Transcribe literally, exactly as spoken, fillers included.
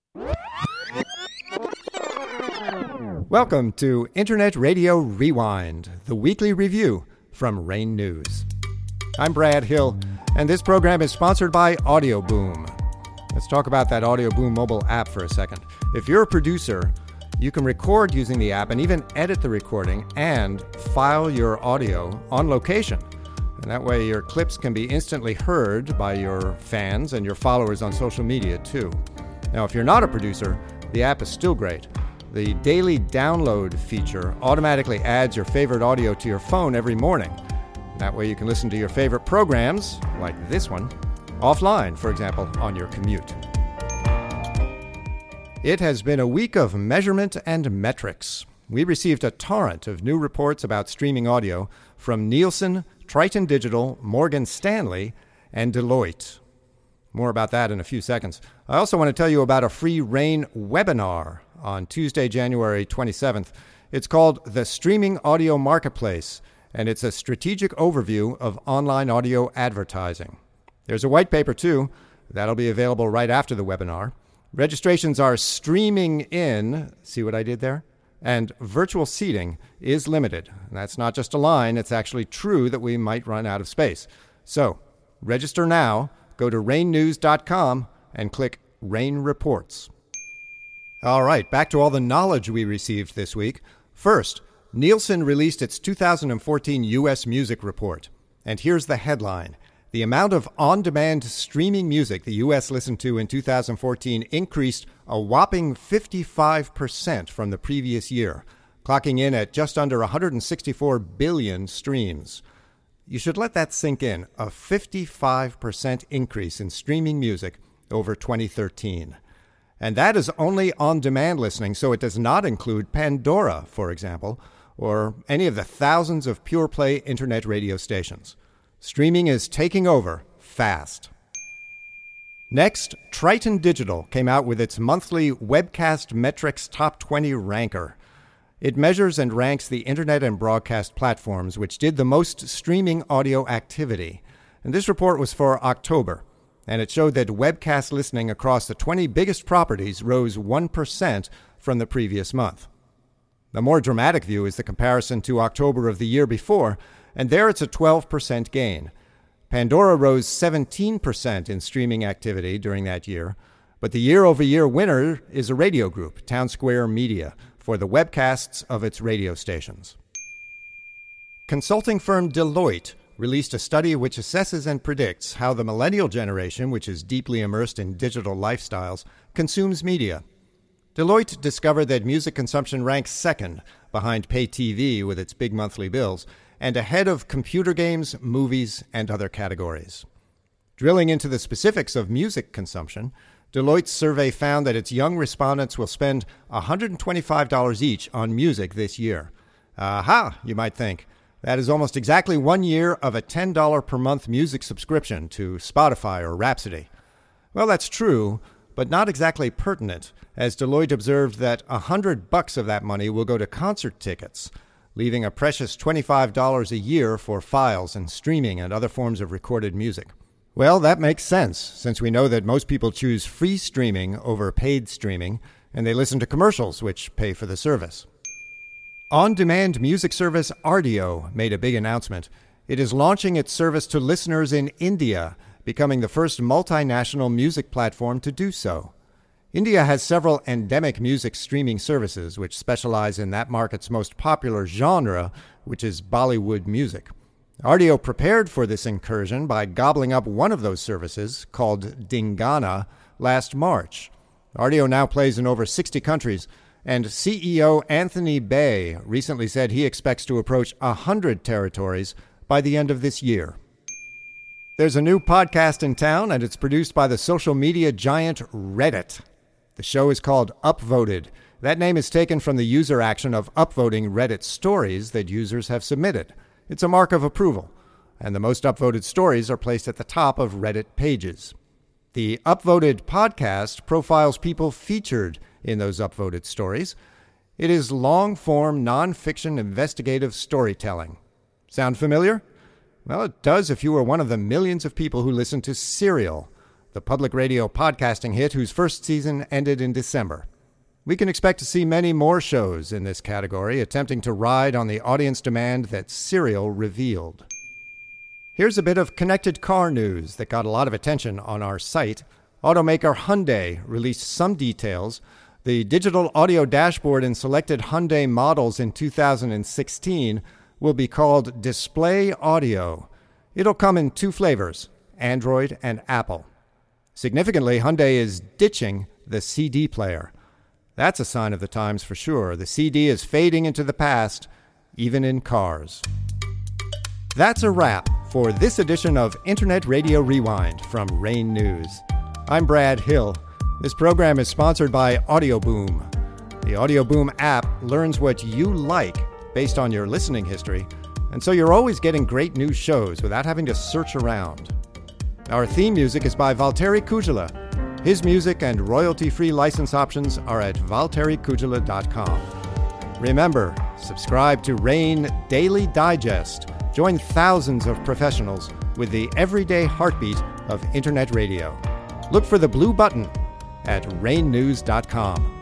Welcome to Internet Radio Rewind, the weekly review from Rain News. I'm Brad Hill, and this program is sponsored by Audio Boom. Let's talk about that Audio Boom mobile app for a second. If you're a producer, you can record using the app and even edit the recording and file your audio on location. And that way your clips can be instantly heard by your fans and your followers on social media too. Now, if you're not a producer, the app is still great. The daily download feature automatically adds your favorite audio to your phone every morning. That way you can listen to your favorite programs, like this one, offline, for example, on your commute. It has been a week of measurement and metrics. We received a torrent of new reports about streaming audio from Nielsen, Triton Digital, Morgan Stanley, and Deloitte. More about that in a few seconds. I also want to tell you about a free Rain webinar on Tuesday, January twenty-seventh. It's called The Streaming Audio Marketplace, and it's a strategic overview of online audio advertising. There's a white paper, too. That'll be available right after the webinar. Registrations are streaming in, see what I did there? And virtual seating is limited. And that's not just a line, it's actually true that we might run out of space. So, register now. Go to rain news dot com and click Rain Reports. All right, back to all the knowledge we received this week. First, Nielsen released its two thousand fourteen U S Music Report. And here's the headline. The amount of on-demand streaming music the U S listened to in two thousand fourteen increased a whopping fifty-five percent from the previous year, clocking in at just under one hundred sixty-four billion streams. You should let that sink in, a fifty-five percent increase in streaming music over twenty thirteen. And that is only on-demand listening, so it does not include Pandora, for example, or any of the thousands of pure-play internet radio stations. Streaming is taking over fast. Next, Triton Digital came out with its monthly Webcast Metrics Top twenty ranker. It measures and ranks the internet and broadcast platforms which did the most streaming audio activity. And this report was for October, and it showed that webcast listening across the twenty biggest properties rose one percent from the previous month. The more dramatic view is the comparison to October of the year before, and there it's a twelve percent gain. Pandora rose seventeen percent in streaming activity during that year, but the year-over-year winner is a radio group, Townsquare Media, for the webcasts of its radio stations. Consulting firm Deloitte released a study which assesses and predicts how the millennial generation, which is deeply immersed in digital lifestyles, consumes media. Deloitte discovered that music consumption ranks second behind pay T V with its big monthly bills, and ahead of computer games, movies, and other categories. Drilling into the specifics of music consumption, Deloitte's survey found that its young respondents will spend one hundred twenty-five dollars each on music this year. Aha, you might think. That is almost exactly one year of a ten dollars per month music subscription to Spotify or Rhapsody. Well, that's true, but not exactly pertinent, as Deloitte observed that one hundred bucks of that money will go to concert tickets, leaving a precious twenty-five dollars a year for files and streaming and other forms of recorded music. Well, that makes sense, since we know that most people choose free streaming over paid streaming, and they listen to commercials, which pay for the service. On-demand music service Rdio made a big announcement. It is launching its service to listeners in India, becoming the first multinational music platform to do so. India has several endemic music streaming services which specialize in that market's most popular genre, which is Bollywood music. Rdio prepared for this incursion by gobbling up one of those services, called Dingana, last March. Rdio now plays in over sixty countries, and C E O Anthony Bay recently said he expects to approach one hundred territories by the end of this year. There's a new podcast in town, and it's produced by the social media giant Reddit. The show is called Upvoted. That name is taken from the user action of upvoting Reddit stories that users have submitted. It's a mark of approval, and the most upvoted stories are placed at the top of Reddit pages. The Upvoted podcast profiles people featured in those upvoted stories. It is long-form, non-fiction investigative storytelling. Sound familiar? Well, it does if you were one of the millions of people who listen to Serial, the public radio podcasting hit whose first season ended in December. We can expect to see many more shows in this category attempting to ride on the audience demand that Serial revealed. Here's a bit of connected car news that got a lot of attention on our site. Automaker Hyundai released some details. The digital audio dashboard in selected Hyundai models in two thousand sixteen will be called Display Audio. It'll come in two flavors, Android and Apple. Significantly, Hyundai is ditching the C D player. That's a sign of the times for sure. The C D is fading into the past, even in cars. That's a wrap for this edition of Internet Radio Rewind from Rain News. I'm Brad Hill. This program is sponsored by Audioboom. The Audioboom app learns what you like based on your listening history, and so you're always getting great new shows without having to search around. Our theme music is by Valtteri Kujala. His music and royalty-free license options are at valtteri kujala dot com. Remember, subscribe to Rain Daily Digest. Join thousands of professionals with the everyday heartbeat of Internet radio. Look for the blue button at rain news dot com.